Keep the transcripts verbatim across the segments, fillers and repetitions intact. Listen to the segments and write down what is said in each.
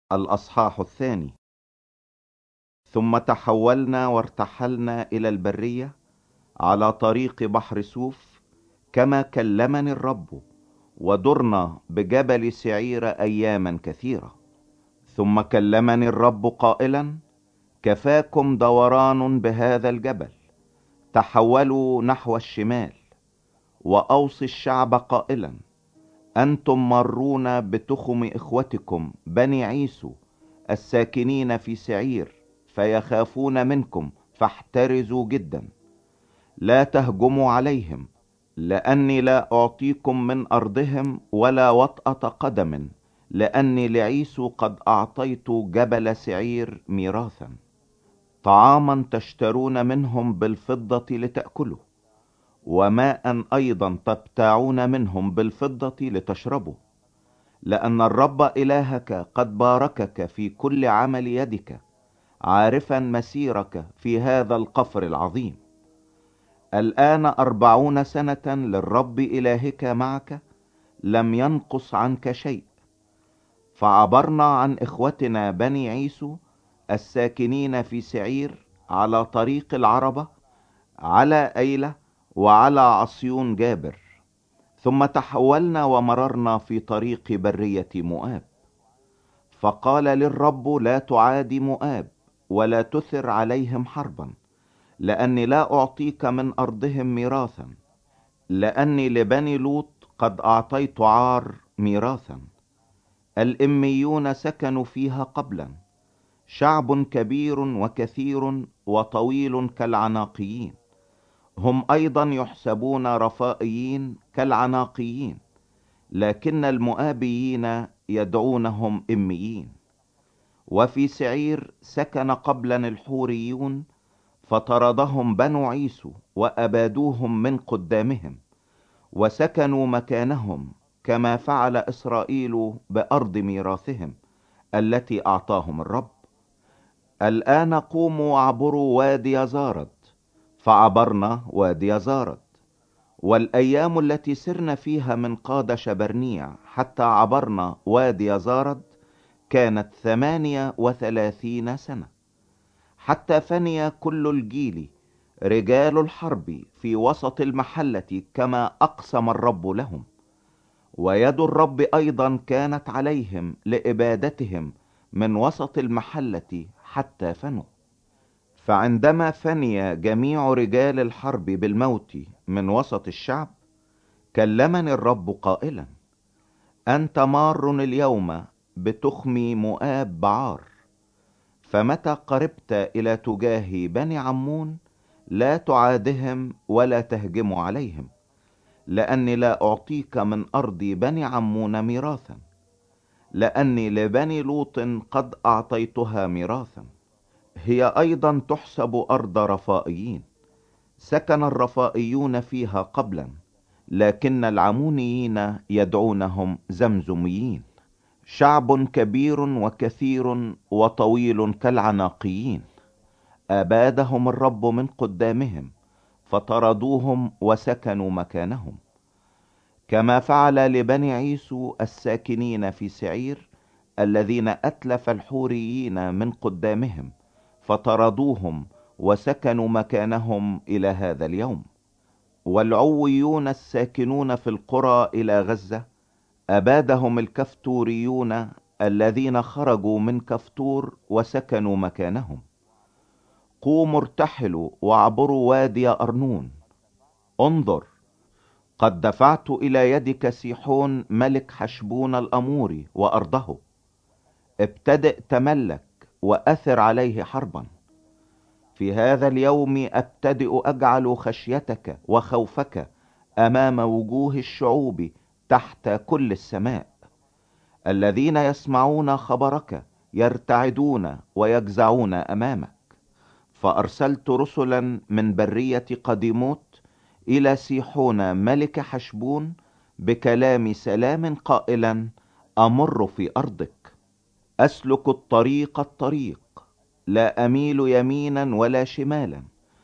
الأصحاح الثاني. ثم تحولنا وارتحلنا إلى البرية على طريق بحر سوف كما كلمني الرب، ودرنا بجبل سعير أياما كثيرة. ثم كلمني الرب قائلا: كفاكم دوران بهذا الجبل، تحولوا نحو الشمال. وأوصي الشعب قائلا: أنتم مرون بتخم إخوتكم بني عيسو الساكنين في سعير، فيخافون منكم، فاحترزوا جدا. لا تهجموا عليهم، لأني لا أعطيكم من أرضهم ولا وطأة قدم، لأني لعيسو قد أعطيت جبل سعير ميراثا. طعاما تشترون منهم بالفضة لتأكلوا، وماء أيضا تبتاعون منهم بالفضة لتشربوا، لأن الرب إلهك قد باركك في كل عمل يدك، عارفا مسيرك في هذا القفر العظيم. الآن أربعون سنة للرب إلهك معك، لم ينقص عنك شيء. فعبرنا عن إخوتنا بني عيسو الساكنين في سعير على طريق العربة، على أيلة وعلى عصيون جابر. ثم تحولنا ومررنا في طريق برية مؤاب. فقال للرب: لا تعادي مؤاب ولا تثر عليهم حربا، لأني لا أعطيك من أرضهم ميراثا، لأني لبني لوط قد أعطيت عار ميراثا. الإميون سكنوا فيها قبلا، شعب كبير وكثير وطويل كالعناقيين، هم أيضا يحسبون رفائيين كالعناقيين، لكن المؤابيين يدعونهم إميين. وفي سعير سكن قبلا الحوريون، فطردهم بنو عيسو وأبادوهم من قدامهم، وسكنوا مكانهم كما فعل إسرائيل بأرض ميراثهم التي أعطاهم الرب. الآن قوموا واعبروا وادي زارد. فعبرنا وادي زارد، والأيام التي سرنا فيها من قادش برنيع حتى عبرنا وادي زارد كانت ثمانية وثلاثين سنة، حتى فني كل الجيل رجال الحرب في وسط المحلة كما أقسم الرب لهم. ويد الرب أيضا كانت عليهم لإبادتهم من وسط المحلة حتى فنوا. فعندما فني جميع رجال الحرب بالموت من وسط الشعب، كلمني الرب قائلا: أنت مار اليوم بتخم مؤاب بعار، فمتى قربت إلى تجاه بني عمون لا تعادهم ولا تهجم عليهم، لأني لا أعطيك من أرض بني عمون ميراثا، لأني لبني لوط قد أعطيتها ميراثا. هي أيضا تحسب أرض رفائيين، سكن الرفائيون فيها قبلا، لكن العمونيين يدعونهم زمزميين، شعب كبير وكثير وطويل كالعناقيين. أبادهم الرب من قدامهم، فطردوهم وسكنوا مكانهم، كما فعل لبني عيسو الساكنين في سعير الذين أتلف الحوريين من قدامهم، فطردوهم وسكنوا مكانهم إلى هذا اليوم. والعويون الساكنون في القرى إلى غزة أبادهم الكفتوريون الذين خرجوا من كفتور وسكنوا مكانهم. قوموا ارتحلوا واعبروا وادي أرنون. انظر، قد دفعت إلى يدك سيحون ملك حشبون الأموري وأرضه. ابتدئ تملك وأثر عليه حربا. في هذا اليوم أبتدئ أجعل خشيتك وخوفك أمام وجوه الشعوب تحت كل السماء. الذين يسمعون خبرك يرتعدون ويجزعون أمامك. فأرسلت رسلا من برية قديموت إلى سيحون ملك حشبون بكلام سلام قائلا: أمر في أرضك، أسلك الطريق الطريق، لا أميل يمينا ولا شمالا.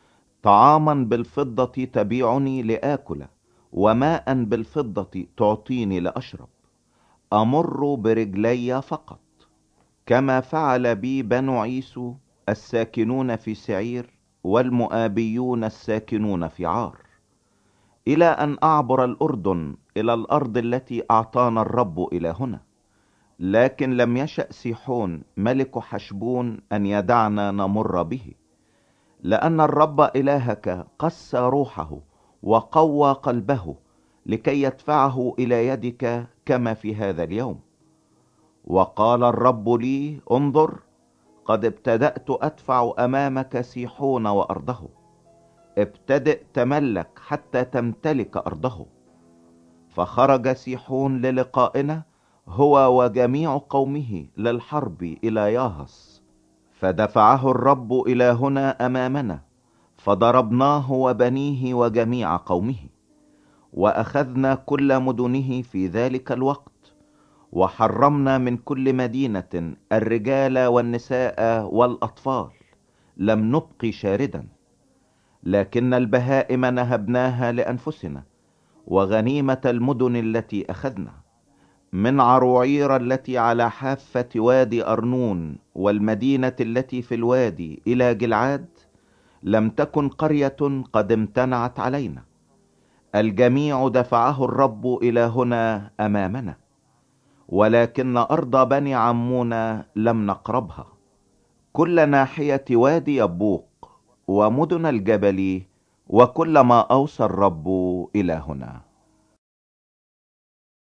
طعاما بالفضة تبيعني لآكل، وماء بالفضة تعطيني لأشرب. أمر برجلي فقط. كما فعل بي بنو عيسو الساكنون في سعير والمؤابيون الساكنون في عار، إلى أن أعبر الأردن إلى الأرض التي أعطانا الرب إلى هنا. لكن لم يشأ سيحون ملك حشبون أن يدعنا نمر به، لأن الرب إلهك قسى روحه وقوى قلبه لكي يدفعه إلى يدك كما في هذا اليوم. وقال الرب لي: انظر، قد ابتدأت أدفع أمامك سيحون وأرضه، ابتدئ تملك حتى تمتلك أرضه. فخرج سيحون للقائنا هو وجميع قومه للحرب إلى ياهص، فدفعه الرب إلى هنا أمامنا، فضربناه وبنيه وجميع قومه، وأخذنا كل مدنه في ذلك الوقت، وحرمنا من كل مدينة الرجال والنساء والأطفال، لم نبق شاردا. لكن البهائم نهبناها لأنفسنا، وغنيمة المدن التي أخذنا من عروعير التي على حافة وادي أرنون والمدينة التي في الوادي إلى جلعاد، لم تكن قرية قد امتنعت علينا. الجميع دفعه الرب إلى هنا أمامنا، ولكن أرض بني عمون لم نقربها، كل ناحية وادي يبوق ومدن الجبل، وكل ما أوصى الرب إلى هنا.